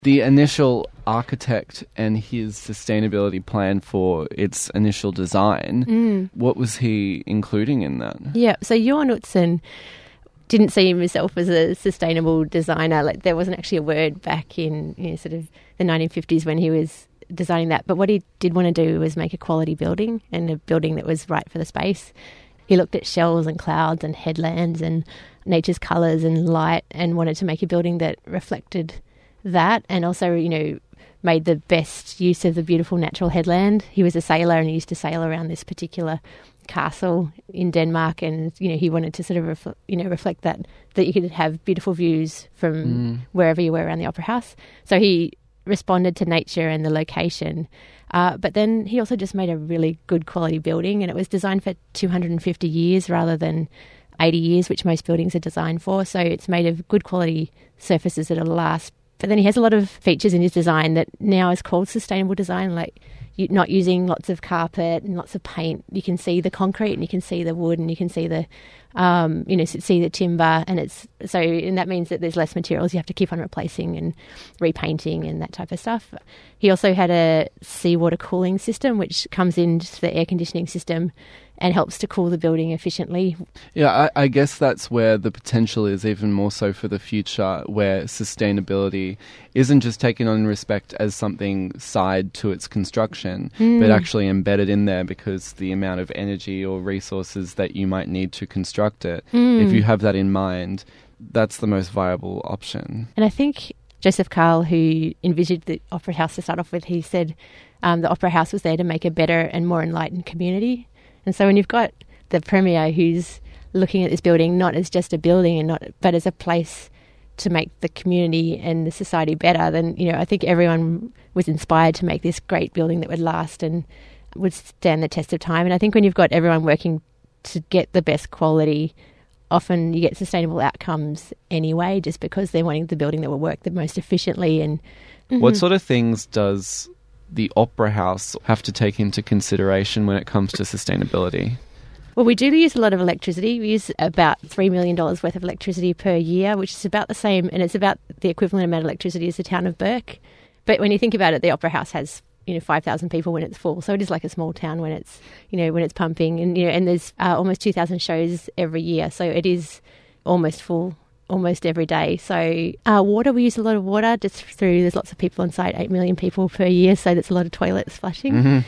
The initial architect and his sustainability plan for its initial design, what was he including in that? Yeah, so Johan Utzon didn't see himself as a sustainable designer. Like, there wasn't actually a word back in sort of the 1950s when he was designing that. But what he did want to do was make a quality building, and a building that was right for the space. He looked at shells and clouds and headlands and nature's colours and light, and wanted to make a building that reflected that, and also, made the best use of the beautiful natural headland. He was a sailor, and he used to sail around this particular castle in Denmark, and he wanted to sort of reflect that you could have beautiful views from wherever you were around the Opera House. So he responded to nature and the location, but then he also just made a really good quality building, and it was designed for 250 years rather than 80 years, which most buildings are designed for. So it's made of good quality surfaces that'll last. But then he has a lot of features in his design that now is called sustainable design, like not using lots of carpet and lots of paint. You can see the concrete, and you can see the wood, and you can see the, see the timber, and that means that there's less materials you have to keep on replacing and repainting and that type of stuff. He also had a seawater cooling system, which comes into the air conditioning system and helps to cool the building efficiently. Yeah, I guess that's where the potential is, even more so for the future, where sustainability isn't just taken on in respect as something side to its construction, but actually embedded in there, because the amount of energy or resources that you might need to construct it, if you have that in mind, that's the most viable option. And I think Joseph Karl, who envisioned the Opera House to start off with, he said the Opera House was there to make a better and more enlightened community. And so when you've got the Premier who's looking at this building not as just a building but as a place to make the community and the society better, then I think everyone was inspired to make this great building that would last and would stand the test of time. And I think when you've got everyone working to get the best quality, often you get sustainable outcomes anyway, just because they're wanting the building that will work the most efficiently. And what sort of things does the Opera House have to take into consideration when it comes to sustainability? Well, we do use a lot of electricity. We use about $3 million worth of electricity per year, which is about the same, and it's about the equivalent amount of electricity as the town of Burke. But when you think about it, the Opera House has 5,000 people when it's full, so it is like a small town when it's when it's pumping, and there's almost 2,000 shows every year, so it is almost full almost every day. So water, we use a lot of water there's lots of people inside, 8 million people per year, so that's a lot of toilets flushing.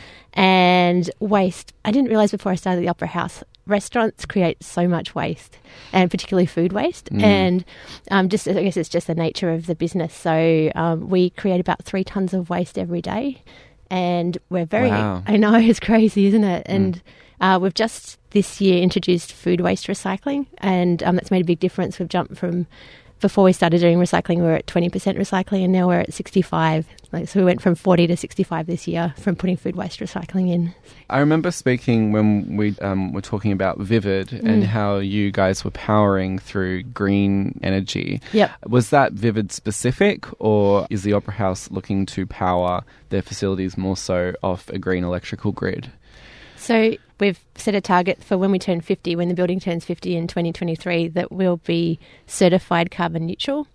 And waste, I didn't realise before I started the Opera House, restaurants create so much waste, and particularly food waste. And I guess it's just the nature of the business. So we create about 3 tons of waste every day, and we're very, wow. I know, it's crazy, isn't it? And we've just this year introduced food waste recycling, and that's made a big difference. We've jumped from, before we started doing recycling, we were at 20% recycling, and now we're at 65. So we went from 40 to 65 this year from putting food waste recycling in. I remember speaking when we were talking about Vivid and how you guys were powering through green energy. Yep. Was that Vivid specific, or is the Opera House looking to power their facilities more so off a green electrical grid? So we've set a target for when we turn 50, when the building turns 50 in 2023, that we'll be certified carbon neutral.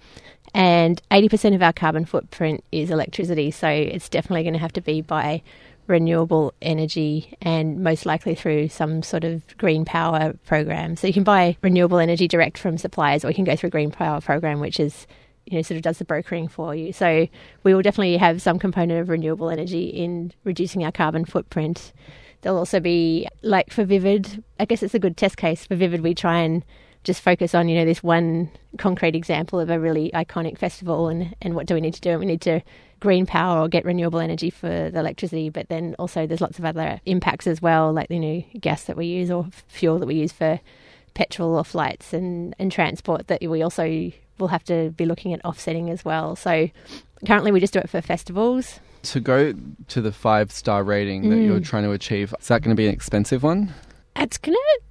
And 80% of our carbon footprint is electricity, so it's definitely going to have to be by renewable energy, and most likely through some sort of green power program. So you can buy renewable energy direct from suppliers, or you can go through a green power program, which is sort of does the brokering for you. So we will definitely have some component of renewable energy in reducing our carbon footprint. There'll also be, like for Vivid, I guess it's a good test case. For Vivid, we try and just focus on, this one concrete example of a really iconic festival, and what do we need to do? We need to green power or get renewable energy for the electricity, but then also there's lots of other impacts as well, like, gas that we use or fuel that we use for petrol or flights and transport, that we also will have to be looking at offsetting as well. So currently we just do it for festivals. To go to the 5-star rating that you're trying to achieve, is that going to be an expensive one? It's going to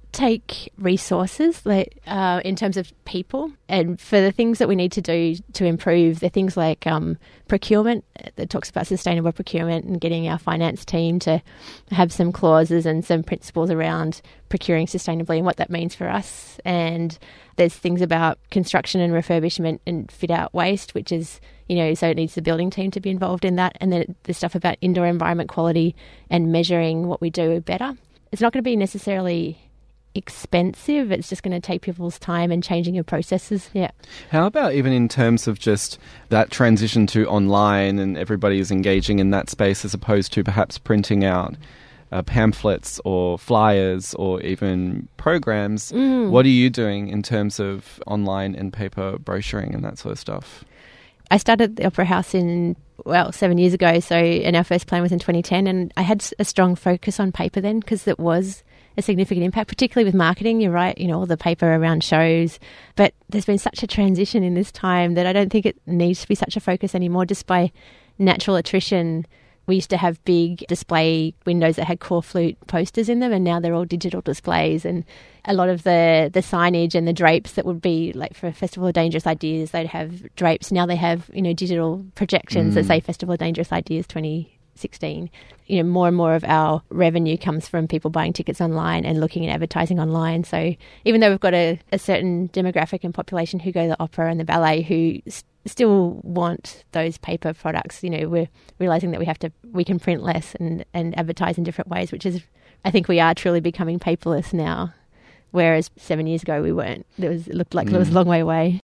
take resources in terms of people, and for the things that we need to do to improve, the things like procurement, that talks about sustainable procurement and getting our finance team to have some clauses and some principles around procuring sustainably and what that means for us. And there's things about construction and refurbishment and fit out waste, which is, so it needs the building team to be involved in that. And then the stuff about indoor environment quality and measuring what we do better. It's not going to be necessarily expensive. It's just going to take people's time and changing your processes. Yeah. How about even in terms of just that transition to online and everybody is engaging in that space as opposed to perhaps printing out pamphlets or flyers or even programs? What are you doing in terms of online and paper brochuring and that sort of stuff? I started the Opera House 7 years ago. And our first plan was in 2010. And I had a strong focus on paper then because it was a significant impact, particularly with marketing. You're right, all the paper around shows. But there's been such a transition in this time that I don't think it needs to be such a focus anymore. Just by natural attrition, we used to have big display windows that had core flute posters in them, and now they're all digital displays. And a lot of the signage and the drapes that would be like for Festival of Dangerous Ideas, they'd have drapes. Now they have, digital projections that say Festival of Dangerous Ideas 2016. More and more of our revenue comes from people buying tickets online and looking at advertising online. So even though we've got a certain demographic and population who go to the opera and the ballet who still want those paper products, we're realising that we can print less and advertise in different ways, which is, I think we are truly becoming paperless now. Whereas 7 years ago we weren't. It looked like it was a long way away.